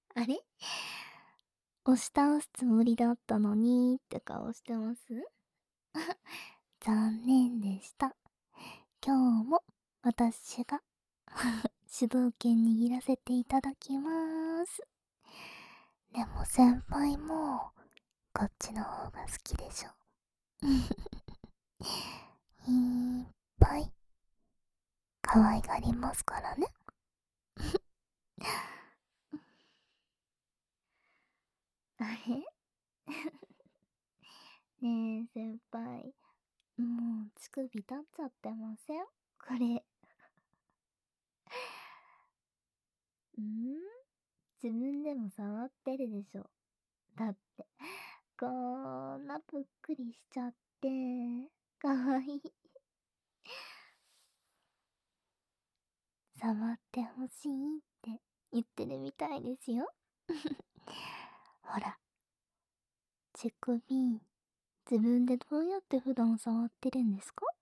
あれ、押し倒すつもりだったのにって顔してます？残念でした。今日も私が主導権握らせていただきまーす。でも先輩もこっちの方が好きでしょ。いっぱい可愛がりますからね。あれねえ先輩、もう乳首立っちゃってません？これ。自分でも触ってるでしょ。だって、こんなぷっくりしちゃって、かわいい。触ってほしいって言ってるみたいですよ。ほら、乳首、自分でどうやって普段触ってるんですか？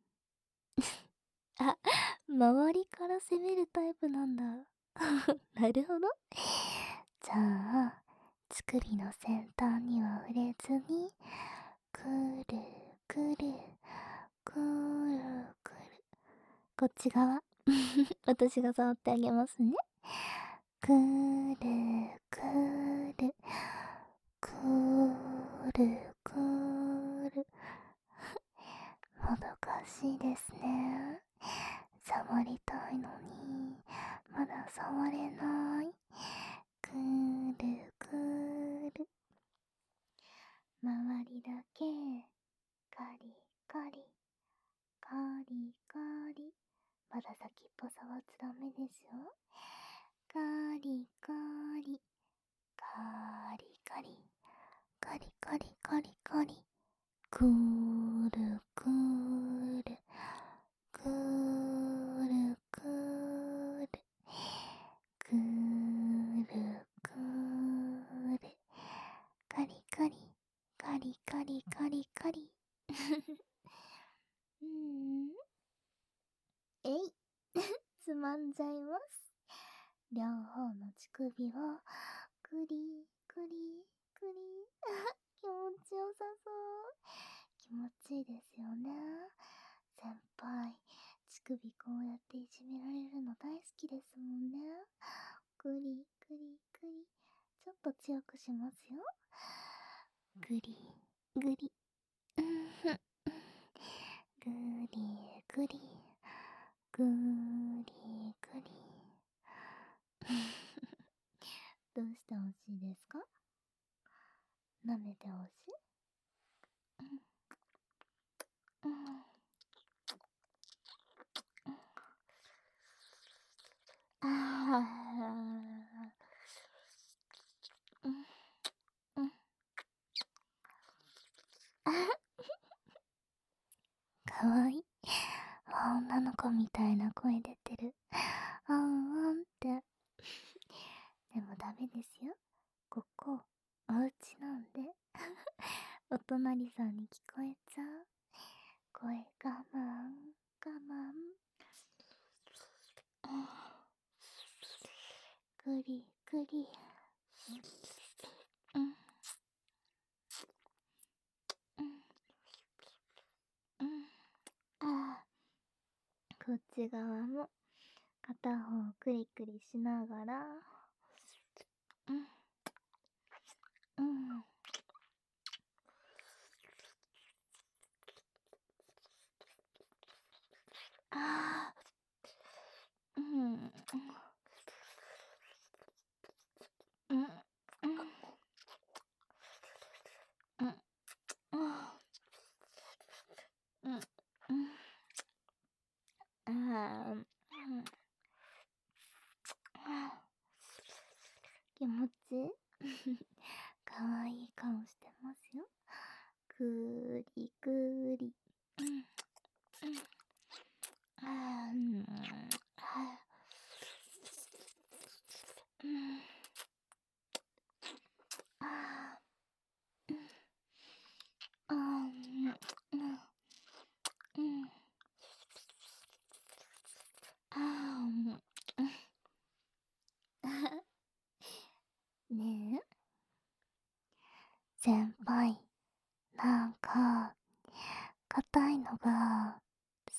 あ、周りから攻めるタイプなんだ。なるほど。じゃあ、乳首の先端には触れずに、くるくる、くるくる。こっち側。私が触ってあげますね。くるくる、くるくる。もどかしいですね。触りたいのに、まだ触れない。くるくる。周りだけ、カリカリ、カリカリ。まだ先っぽ触っちゃダメですよ。カリカリ、カリカリ、カリカリカリカリ。くるくる、くるくる、くるくる。カリカリ、カリカリカリカリ。うん、えい。つまんじゃいます。両方の乳首をクリクリクリ。気持ちよさそう。気持ちいいですよね。先輩、乳首こうやっていじめられるの大好きですもんね。クリクリクリ。ちょっと強くしますよ。グリグリ。うんふん。グリグリ、グリグリ。どうしてほしいですか？舐めてほしい？うん、あー、うん、かわいい。女の子みたいな声出てる。あんあんって。でもダメですよ。ここ、お家なんで。お隣さんに聞こえちゃう。声我慢、我慢。ぐりぐり。うん、うん、うん。ああ、こっち側も片方クリクリしながら、うん、うん。ああ、うん、うん、うん、うん、うん、うん、うん、ああ、うん、気持ちいい。かわいい顔してますよ。ぐりぐり。うん、あー、うん、あー、うん、あー、うん、うん、うん、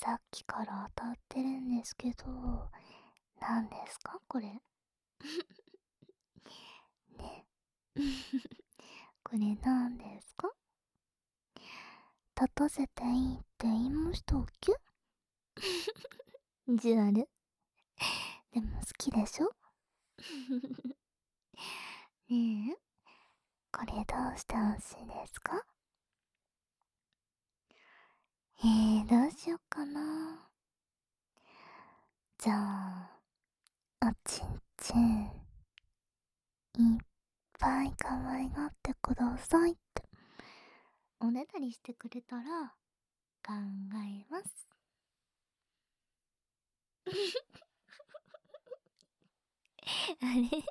さっきから当たってるんですけど、何ですかこれ。ね。これ何ですか？立たせていいって言いましたっけ？意地悪。でも好きでしょ？ねえ、これどうしてほしいですか？どうしよっかな。じゃあ、おちんちん、いっぱい可愛がってくださいっておねだりしてくれたら考えます。あれ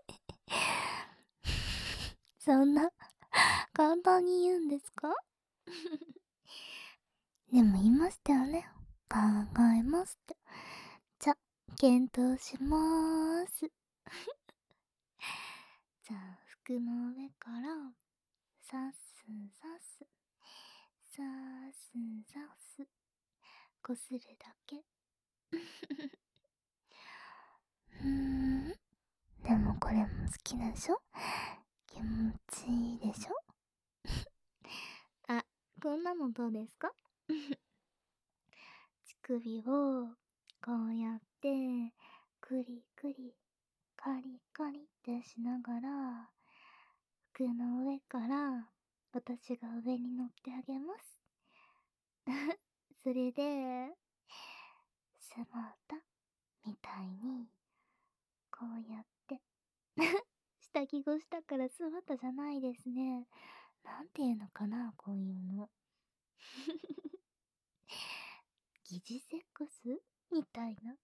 そんな簡単に言うんですか？でも言いましたよね。考えますって。じゃ、検討しまーす。じゃあ、服の上からさすさす、さすさす、こするだけ。でもこれも好きでしょ？気持ちいいでしょ？あ、こんなのどうですか？乳首をこうやってクリクリカリカリってしながら服の上から私が上に乗ってあげます。それでスマータみたいにこうやって下着越したからスマータじゃないですね。なんていうのかな、こういうの。疑似セックスみたいな。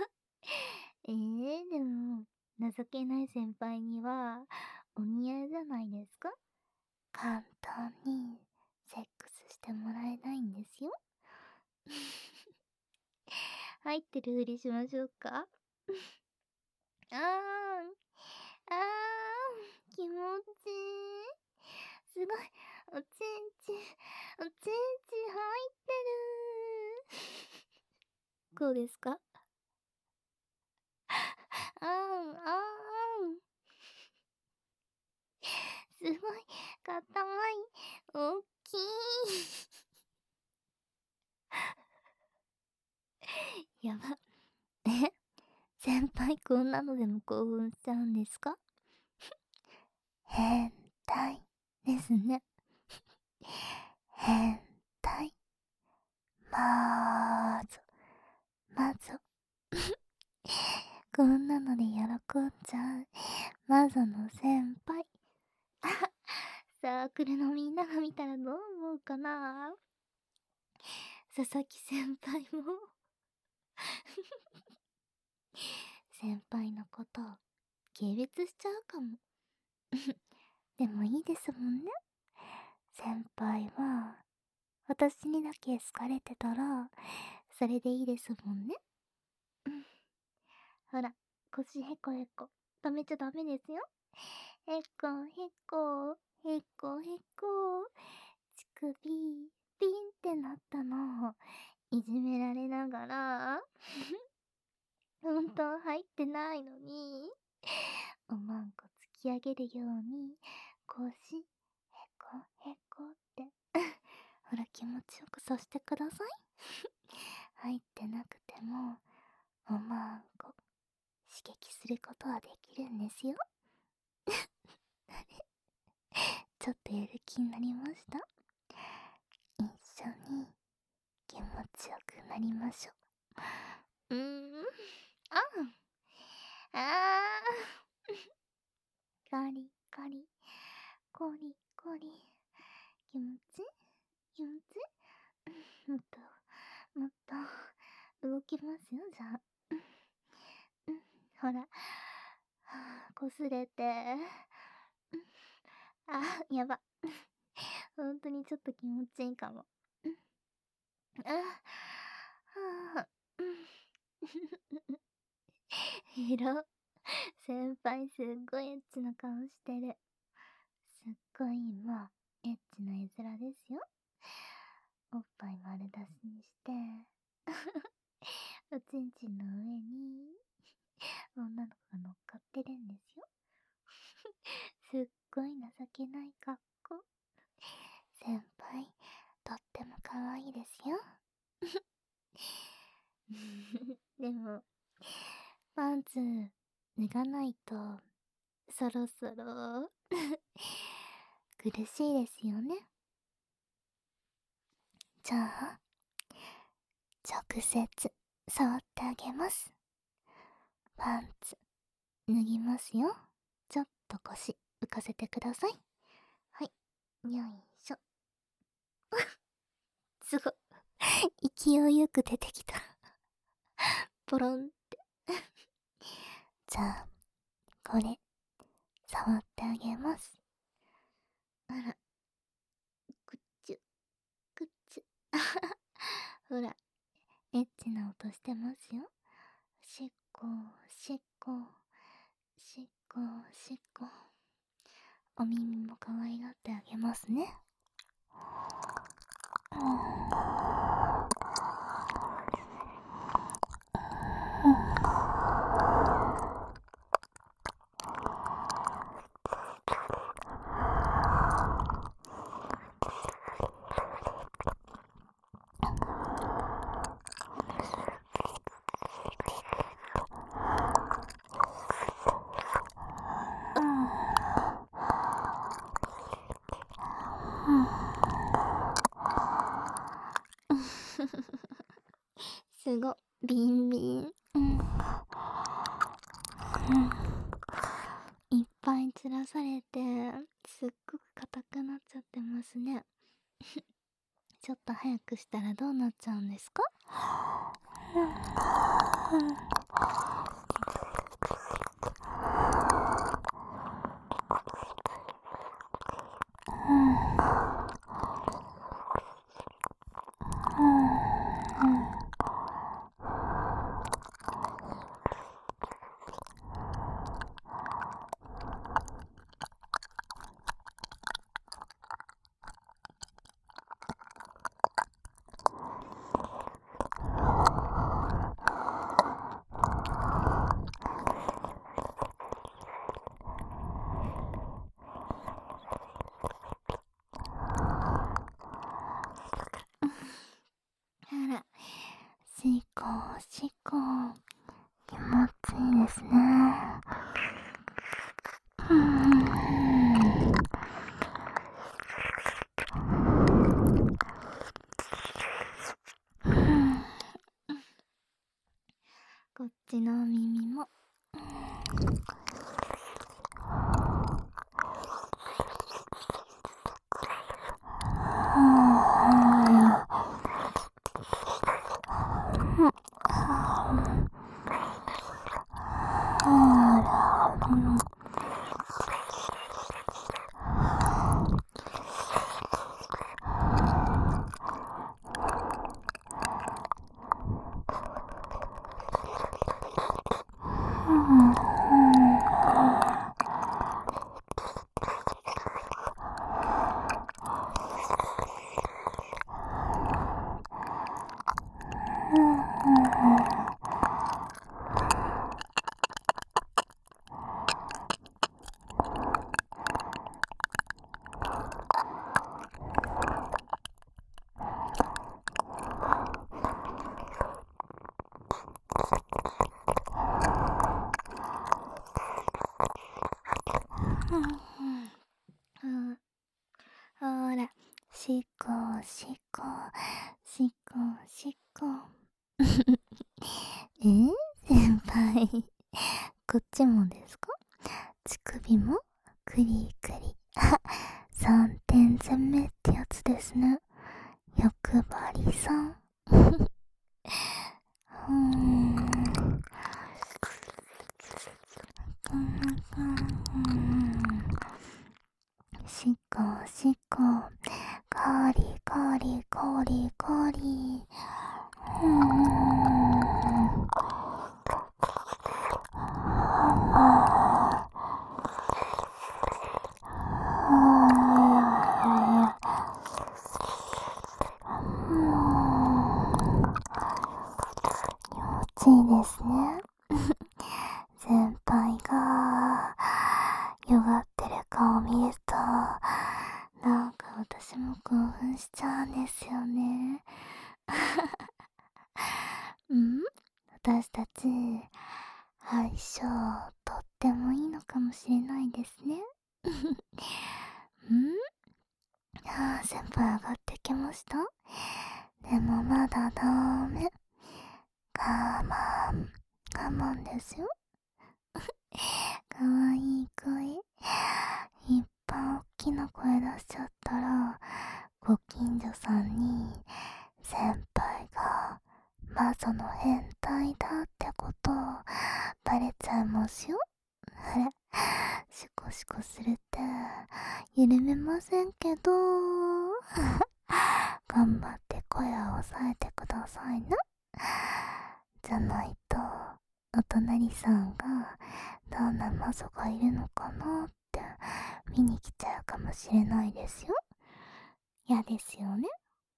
でも、情けない先輩には、お似合いじゃないですか？簡単に、セックスしてもらえないんですよ。入ってるふりしましょうか？あーん、あーん、気持ちいい。すごい、おちんちん、おちんちん入ってる。こうですか？あーん、あーん。すごい、かたい、おっきい。やば。え先輩こんなのでも興奮しちゃうんですか？変態ですね。変態。まーず、まず。こんなので喜んじゃう。マゾの先輩。サークルのみんなが見たらどう思うかな？佐々木先輩も先輩のこと軽蔑しちゃうかも。でもいいですもんね。先輩は私にだけ好かれてたらそれでいいですもんね。ほら、腰へこへこ止めちゃダメですよ。へこへこへこへこ、乳首ピンってなったのをいじめられながら本当入ってないのにおまんこ突き上げるように腰へこへこってほら気持ちよくさせてください。入ってなくてもおまんこ刺激することはできるんですよ。ちょっとやる気になりました？一緒に気持ちよくなりましょう。ああーカリカリコリコリ気持ち気持ちもっともっと動きますよ。じゃあほらこすれてやば本当にちょっと気持ちいいかも。あはあエロ先輩すっごいエッチな顔してる。すっごい今エッチな絵面ですよ。おっぱい丸出しにしておちんちんの上に女の子が乗っかってるんですよ。すっごい情けない格好。先輩、とっても可愛いですよ。でも、パンツ脱がないと、そろそろ苦しいですよね。じゃあ、直接触ってあげます。パンツ脱ぎますよ。ちょっと腰浮かせてください。はい、よいしょ。すごい勢いよく出てきた。ポロンって。じゃあ、これ触ってあげます。あら、くっちゅくっちゅ。ほら、エッチな音してますよ。しっこしっこしっこしっこ。お耳も可愛がってあげますね。すご、ビンビン。いっぱいつらされて、すっごく硬くなっちゃってますね。ちょっと早くしたらどうなっちゃうんですか？あら、しっこしっこ、気持ちいいですね。こっちの耳も。ほら、しっこしっこしっこしっこ。先輩、こっちもですか？乳首もクリクリ。3点攻めってやつですね。欲張りさん。しっこしっこ、カリカリカリカリ。 しいですね。先輩が弱ってる顔見ると、なんか私も興奮しちゃうんですよね。うん、私たち相性とってもいいのかもしれないですね。うん、先輩上がってきました。でもまだダメ。我慢我慢ですよ。かわいい声いっぱい大きな声出しちゃったら、ご近所さんに先輩がマゾの変態だってことバレちゃいますよ。あれ、シコシコするって緩めませんけど頑張って声を抑えてくださいな。じゃないとお隣さんがどんなマゾがいるのかなって見に来ちゃうかもしれないですよ。嫌ですよね。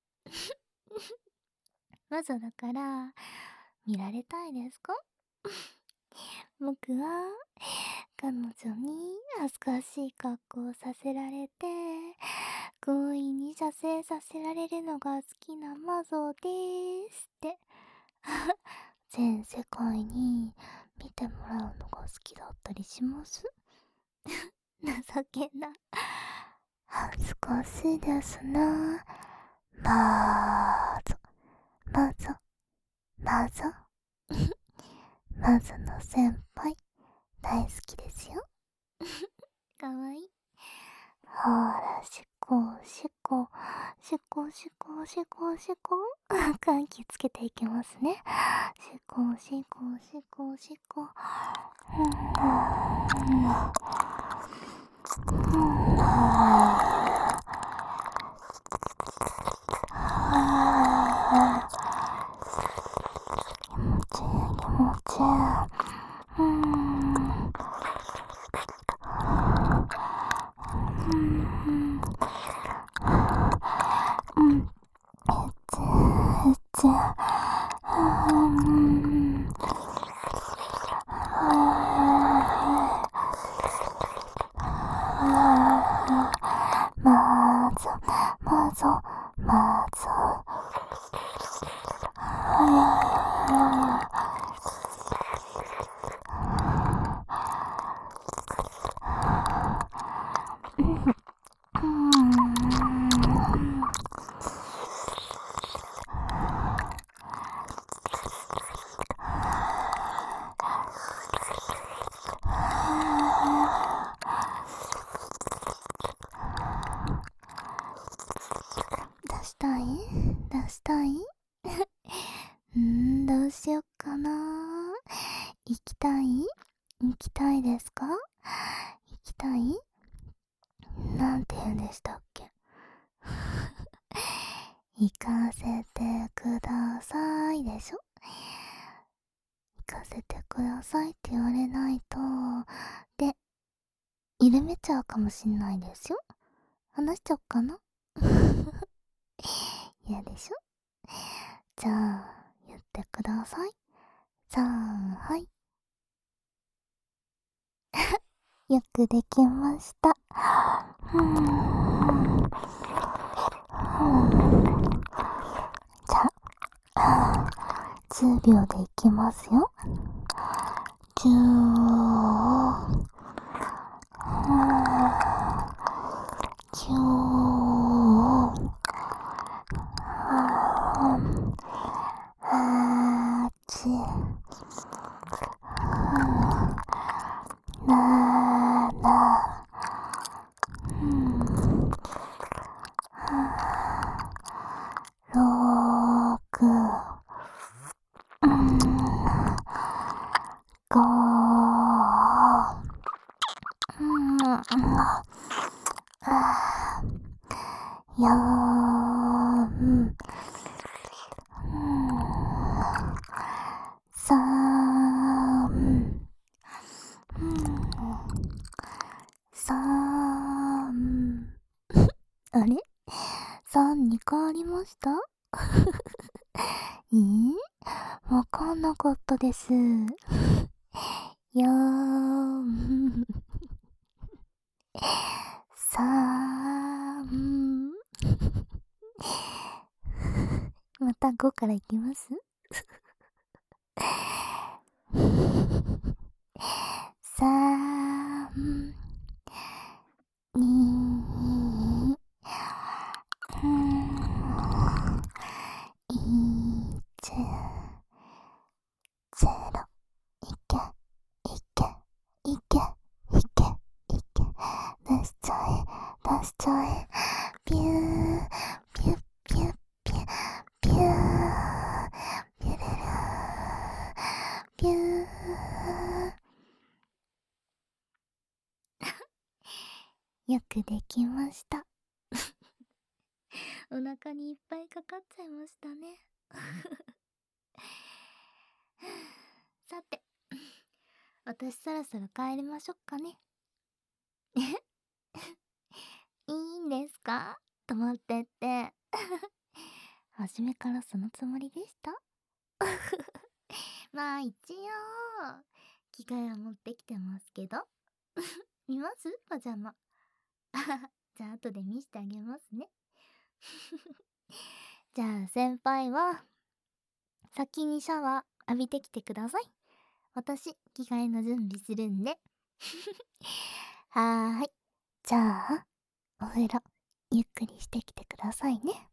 マゾだから見られたいですか？僕は彼女に恥ずかしい格好をさせられて強引に射精させられるのが好きなマゾですって全世界に見てもらうのが好きだったりします？情けな。恥ずかしいですな。まーぞまぞまぞまずの先輩大好きですよ。かわいい。ほら、しこしこしこしこしこしこ換気つけていきますね。しこしこしこしこ。気持ちいい気持ちいまずまずまず出したい出したいどうしよっかな。行きたい行きたいですか？行きたいなんて言うんでしたっけ？行かせてくださいでしょ？行かせてくださいって言われないと、で、緩めちゃうかもしんないですよ。話しちゃおっかな。嫌でしょ？じゃあ、言ってください。はい。よくできました。じゃあ、10秒でいきますよ。10、9、8、7、6、5、4、3、3、あれ ?3 に変わりました？ わかんなかったです。やーさーん。また5からいきます。3、2、1、0。いけ、いけ、いけ、いけ、いけ。出しちゃえ、出しちゃえ。ピュー、ピュッピュッピュッ、ピュー、ピュルルー、ピュー。よくできました。お腹にいっぱいかかっちゃいましたね。さて、私そろそろ帰りましょっかね。いいんですか？泊まってって。初めからそのつもりでした？まあ一応、着替えは持ってきてますけど。見ます？パジャマ。じゃあ後で見せてあげますね。じゃあ先輩は、先にシャワー浴びてきてください。私、着替えの準備するんで。はーい。じゃあ、お風呂、ゆっくりしてきてくださいね。